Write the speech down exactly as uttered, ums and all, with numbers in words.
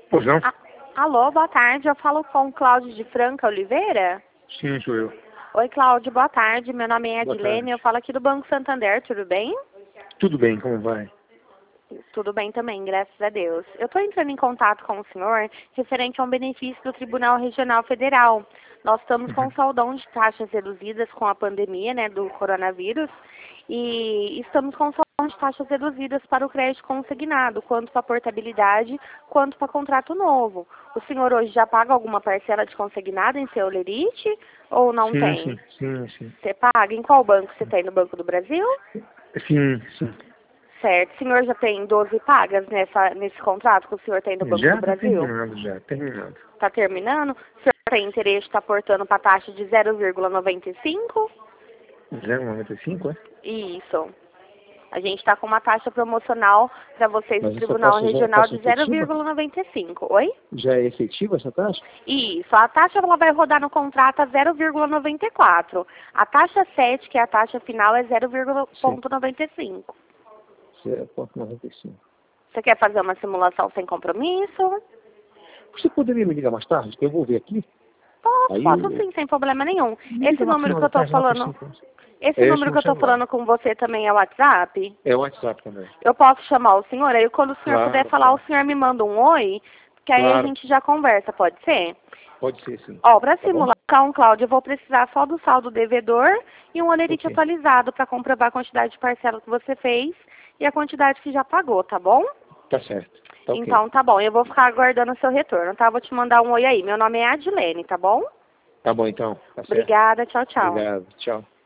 Pois não? A- Alô, boa tarde. Eu falo com o Cláudio de Franca Oliveira. Sim, sou eu. Oi, Cláudio, boa tarde. Meu nome é Boa Adilene, tarde. eu falo aqui do Banco Santander, tudo bem? Tudo bem, como vai? Tudo bem também, graças a Deus. Eu estou entrando em contato com o senhor referente a um benefício do Tribunal Regional Federal. Nós estamos com um saldão de taxas reduzidas com a pandemia, né, do coronavírus, e estamos com um saldão de taxas reduzidas para o crédito consignado, quanto para portabilidade, quanto para contrato novo. O senhor hoje já paga alguma parcela de consignado em seu lerite ou não Sim, tem? sim, sim, sim. Você paga? Em qual banco você tem? No Banco do Brasil? Sim, sim. Certo. O senhor já tem doze pagas nessa, nesse contrato que o senhor tem do Banco do Já está Brasil? terminado, já, terminado. Está terminando? O senhor tem interesse de estar aportando para a taxa de zero vírgula noventa e cinco? zero vírgula noventa e cinco, é? Isso. A gente está com uma taxa promocional para vocês do Mas essa Tribunal taxa já é Regional taxa de zero efetiva? vírgula noventa e cinco. Oi? Já é efetiva essa taxa? Isso. A taxa ela vai rodar no contrato a zero vírgula noventa e quatro. A taxa sete, que é a taxa final, é zero vírgula noventa e cinco. zero vírgula noventa e cinco. Você quer fazer uma simulação sem compromisso? Você poderia me ligar mais tarde? Que eu vou ver aqui. Posso, Aí posso eu... sim, sem problema nenhum. Me Esse liga lá pro número final que eu da tô tarde, lá por falando, cinco. esse É esse número meu que eu tô celular. falando com você também é o WhatsApp? É o WhatsApp também. Eu posso chamar o senhor? Aí quando o senhor Claro, puder falar, claro. o senhor me manda um oi, que aí a Claro, gente já conversa, pode ser? pode ser sim. Ó, para Tá bom? simulação, Cláudio, eu vou precisar só do saldo devedor e um olerite Ok. atualizado para comprovar a quantidade de parcela que você fez e a quantidade que já pagou, tá bom? Tá certo. Tá ok. Então tá bom, eu vou ficar aguardando o seu retorno, tá? Vou te mandar um oi aí. Meu nome é Adilene, tá bom? Tá bom então. Tá certo. Obrigada, tchau, tchau. Obrigado. Tchau.